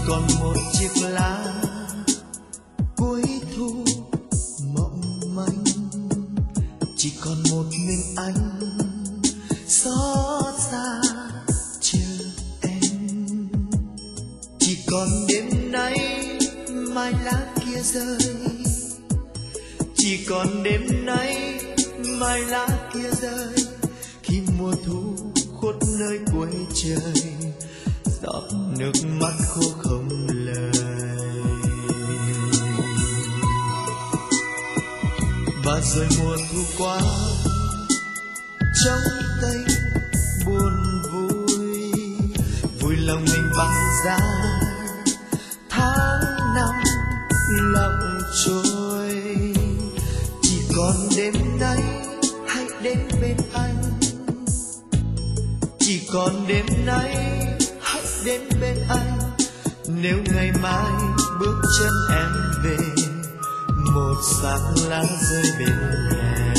còn một chiếc lá cuối thu mộng manh, chỉ còn một mình anh xót xa chờ em. Chỉ còn đêm nay mai lá kia rơi, chỉ còn đêm nay mai lá kia rơi, khi mùa thu khuất nơi cuối trời, giọt nước mắt khô không lời. Và rồi mùa thu qua trong tay buồn vui, vui lòng mình băng giá tháng năm lặng trôi. Chỉ còn đêm nay hãy đến bên anh, chỉ còn đêm nay hãy đến bên anh. Nếu ngày mai bước chân em về, một sáng lá rơi bên hè,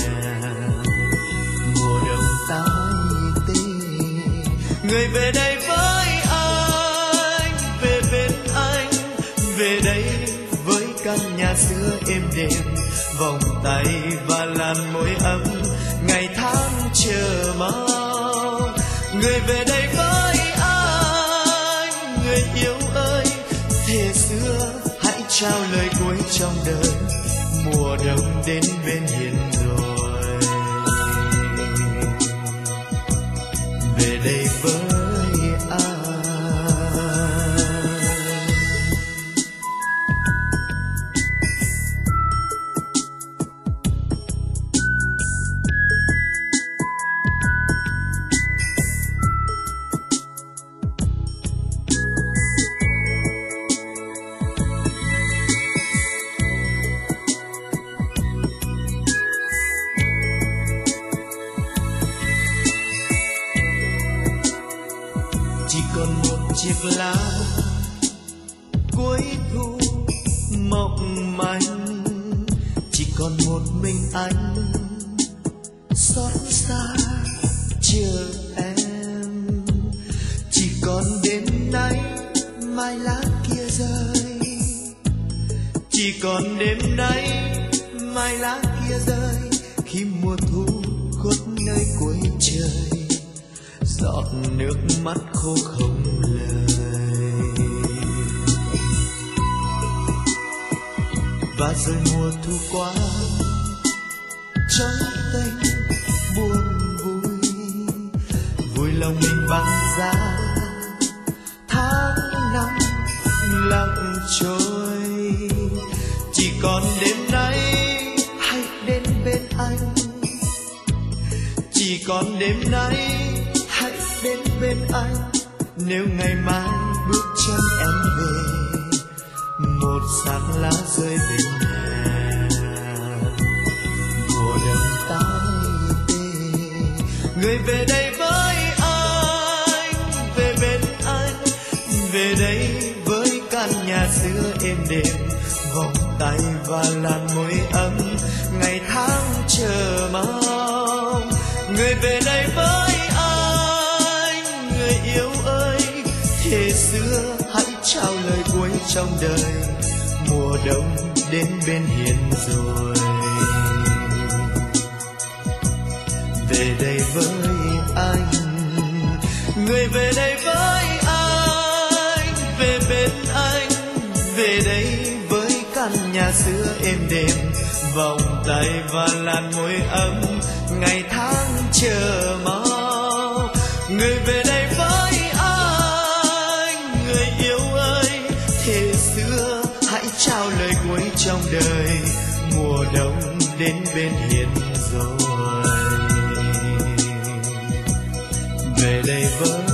mùa đông tái tê. Người về đây với anh, về bên anh, về đây với căn nhà xưa êm đềm, vòng tay và làn môi ấm, ngày tháng chờ mong. Người về đây với anh, người yêu ơi, thề xưa hãy trao lời cuối trong đời, mùa đông đến bên hiền rồi. Về đây với anh. Chỉ còn một chiếc lá cuối thu mộng manh, chỉ còn một mình anh xót xa chờ em. Chỉ còn đêm nay mai lá kia rơi, chỉ còn đêm nay mai lá kia rơi, khi mùa thu khuất nơi cuối trời, giọt nước mắt khô không lời. Và rồi mùa thu qua trong tay buồn vui, vui lòng mình băng giá tháng năm lặng trôi. Chỉ còn đêm nay hãy đến bên anh, chỉ còn đêm nay hãy đến bên anh. Nếu ngày mai bước chân em về, một sáng lá rơi bên hè, mùa đông tái tê. Người về đây với anh, về bên anh, về đây với căn nhà xưa êm đềm, vòng tay và làn môi ấm, ngày tháng chờ mong. Người về đây với anh, người yêu ơi, thề xưa hãy trao lời cuối trong đời, mùa đông đến bên hiền rồi. Về đây với anh, người về đây với anh, về bên anh, về đây với căn nhà xưa êm đềm, vòng tay và làn môi ấm, ngày tháng chờ mong. Người về đây với anh, người yêu ơi, thề xưa hãy trao lời cuối trong đời, mùa đông đến bên hiền rồi. Về đây với